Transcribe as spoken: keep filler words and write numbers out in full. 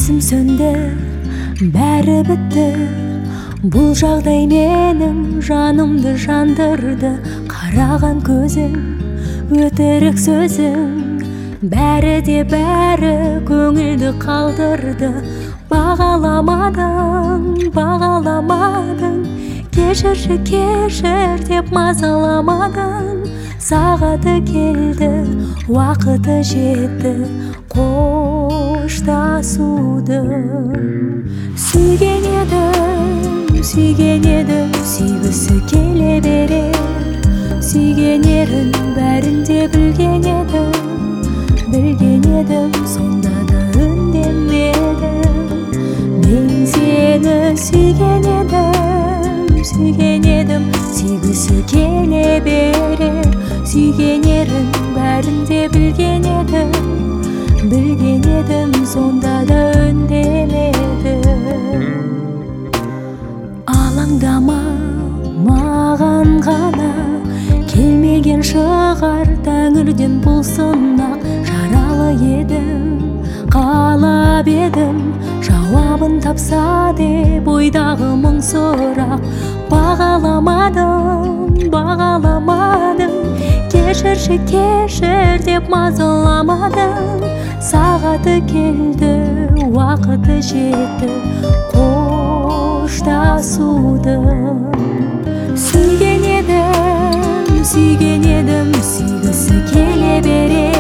есім сөнді, бәрі бітті. Бұл жағдай менің жанымды жандырды. Қараған көзің, өтірік сөзің, бәрі де бәрі көңілді қалдырды. Бағаламадың, бағаламадың, кешірші кешір деп мазаламадың. Сағаты келді, уақыты жетті қоштасудың. Сүйген едім, сүйген едім, сүйгісі келе берер. Сүйген ерін бәрін де білген едім, білген едім, сонда да үндемедім. Мен сені сүйген едім, сүйген едім, сүйгісі келе берер. Сүйген ерін бәрін де білген едім, білген едім, сонда да үндемедім. Алаңдама, маған ғана келмеген шығар тәңірден бұл сынақ. Жаралы едім, қалап едім, жауабын тапса деп ойдағы мың сұрақ. Бағаламадым, бағаламадым, кешірші кешір деп мазаламадым. Сағаты келді, уақыты жетті қоштасудың. Сүйген едім, сүйген едім, сүйгісі келе берер.